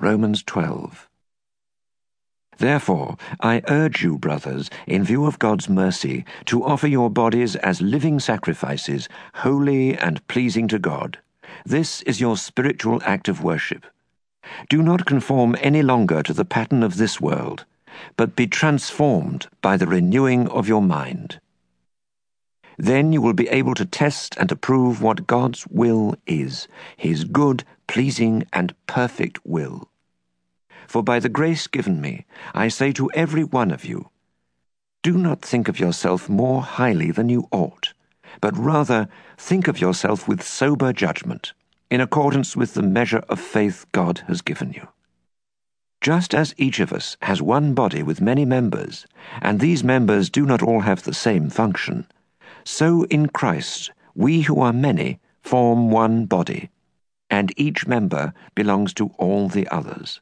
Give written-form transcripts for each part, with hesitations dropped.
Romans 12. Therefore, I urge you, brothers, in view of God's mercy, to offer your bodies as living sacrifices, holy and pleasing to God. This is your spiritual act of worship. Do not conform any longer to the pattern of this world, but be transformed by the renewing of your mind. Then you will be able to test and approve what God's will is, His good, pleasing, and perfect will. For by the grace given me, I say to every one of you, do not think of yourself more highly than you ought, but rather think of yourself with sober judgment, in accordance with the measure of faith God has given you. Just as each of us has one body with many members, and these members do not all have the same function, so in Christ we who are many form one body, and each member belongs to all the others.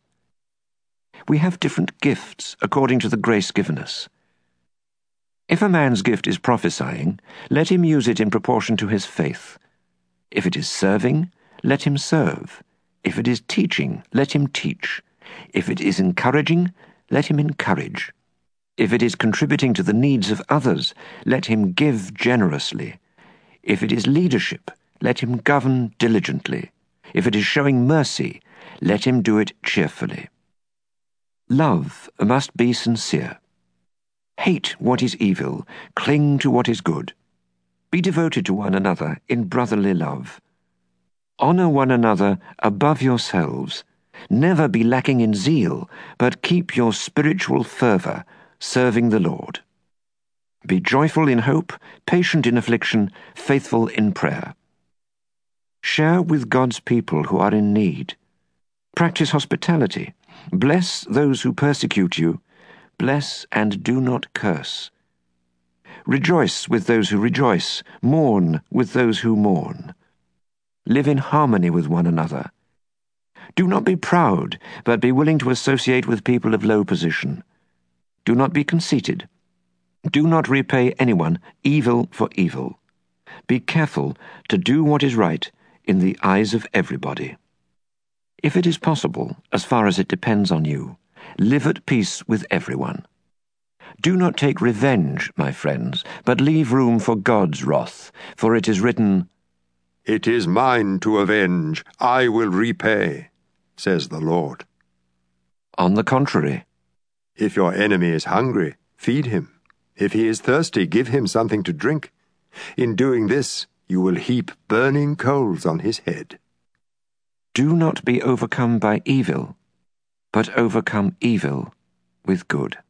We have different gifts according to the grace given us. If a man's gift is prophesying, let him use it in proportion to his faith. If it is serving, let him serve. If it is teaching, let him teach. If it is encouraging, let him encourage. If it is contributing to the needs of others, let him give generously. If it is leadership, let him govern diligently. If it is showing mercy, let him do it cheerfully. Love must be sincere. Hate what is evil, cling to what is good. Be devoted to one another in brotherly love. Honor one another above yourselves. Never be lacking in zeal, but keep your spiritual fervor, serving the Lord. Be joyful in hope, patient in affliction, faithful in prayer. Share with God's people who are in need. Practice hospitality. Bless those who persecute you. Bless and do not curse. Rejoice with those who rejoice. Mourn with those who mourn. Live in harmony with one another. Do not be proud, but be willing to associate with people of low position. Do not be conceited. Do not repay anyone evil for evil. Be careful to do what is right in the eyes of everybody. If it is possible, as far as it depends on you, live at peace with everyone. Do not take revenge, my friends, but leave room for God's wrath, for it is written, "It is mine to avenge, I will repay, says the Lord." On the contrary, if your enemy is hungry, feed him. If he is thirsty, give him something to drink. In doing this, you will heap burning coals on his head. do not be overcome by evil, but overcome evil with good.